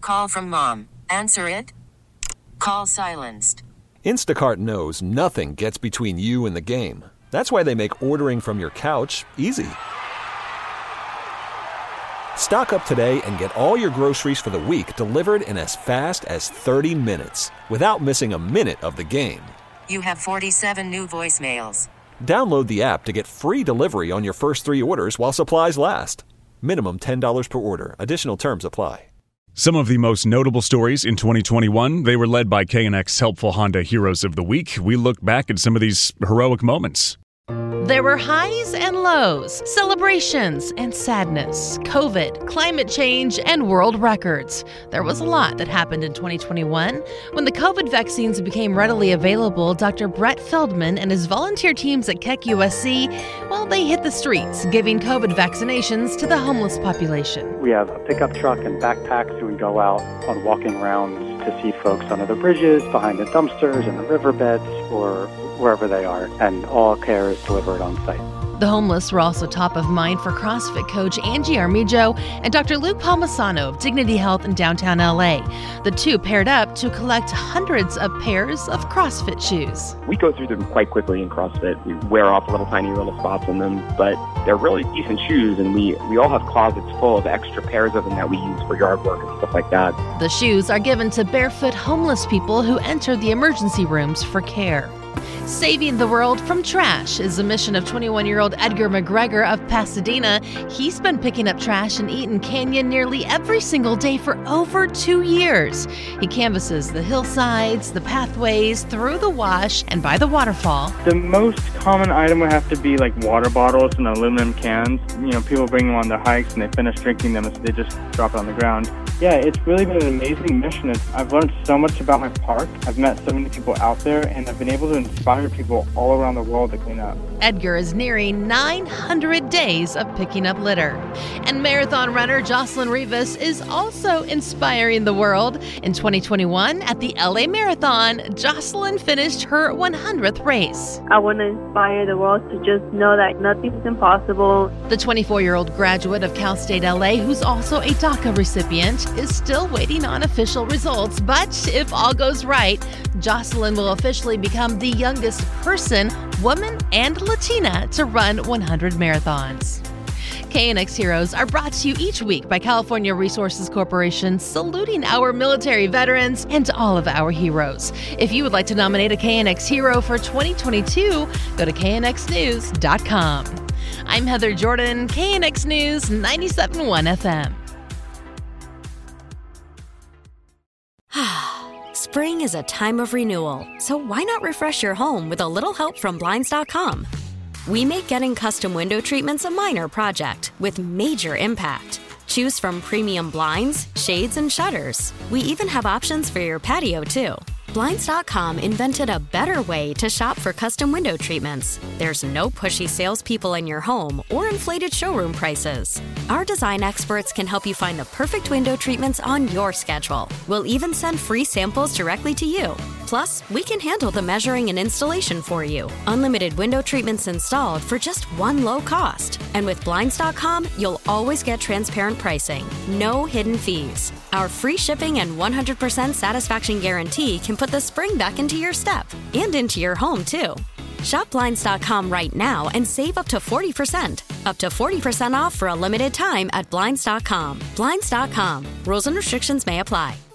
call from mom. Answer it. Call silenced. Instacart knows nothing gets between you and the game. That's why they make ordering from your couch easy. Stock up today and get all your groceries for the week delivered in as fast as 30 minutes without missing a minute of the game. You have 47 new voicemails. Download the app to get free delivery on your first 3 orders while supplies last. Minimum $10 per order. Additional terms apply. Some of the most notable stories in 2021, they were led by KNX Helpful Honda Heroes of the Week. We look back at some of these heroic moments. There were highs and lows, celebrations and sadness, COVID, climate change, and world records. There was a lot that happened in 2021. When the COVID vaccines became readily available, Dr. Brett Feldman and his volunteer teams at Keck USC, well, they hit the streets, giving COVID vaccinations to the homeless population. We have a pickup truck and backpacks, so we go out on walking rounds to see folks under the bridges, behind the dumpsters, in the riverbeds, or wherever they are, and all care is delivered on site. The homeless were also top of mind for CrossFit coach Angie Armijo and Dr. Luke Palmisano of Dignity Health in downtown LA. The two paired up to collect hundreds of pairs of CrossFit shoes. We go through them quite quickly in CrossFit. We wear off tiny little spots on them, but they're really decent shoes, and we all have closets full of extra pairs of them that we use for yard work and stuff like that. The shoes are given to barefoot homeless people who enter the emergency rooms for care. Saving the world from trash is the mission of 21-year-old Edgar McGregor of Pasadena. He's been picking up trash in Eaton Canyon nearly every single day for over 2 years. He canvasses the hillsides, the pathways, through the wash, and by the waterfall. The most common item would have to be like water bottles and aluminum cans. People bring them on their hikes and they finish drinking them, so they just drop it on the ground. Yeah, it's really been an amazing mission. I've learned so much about my park. I've met so many people out there, and I've been able to inspire people all around the world to clean up. Edgar is nearing 900 days of picking up litter. And marathon runner Jocelyn Rivas is also inspiring the world. In 2021, at the LA Marathon, Jocelyn finished her 100th race. I want to inspire the world to just know that nothing's impossible. The 24-year-old graduate of Cal State LA, who's also a DACA recipient, is still waiting on official results. But if all goes right, Jocelyn will officially become the youngest person, woman, and Latina to run 100 marathons. KNX Heroes are brought to you each week by California Resources Corporation, saluting our military veterans and all of our heroes. If you would like to nominate a KNX hero for 2022, go to knxnews.com. I'm Heather Jordan, KNX News 97.1 FM. Spring is a time of renewal, so why not refresh your home with a little help from Blinds.com? We make getting custom window treatments a minor project with major impact. Choose from premium blinds, shades, and shutters. We even have options for your patio, too. Blinds.com invented a better way to shop for custom window treatments. There's no pushy salespeople in your home or inflated showroom prices. Our design experts can help you find the perfect window treatments on your schedule. We'll even send free samples directly to you. Plus, we can handle the measuring and installation for you. Unlimited window treatments installed for just one low cost. And with Blinds.com, you'll always get transparent pricing. No hidden fees. Our free shipping and 100% satisfaction guarantee can put the spring back into your step and into your home, too. Shop Blinds.com right now and save up to 40%. Up to 40% off for a limited time at Blinds.com. Blinds.com. Rules and restrictions may apply.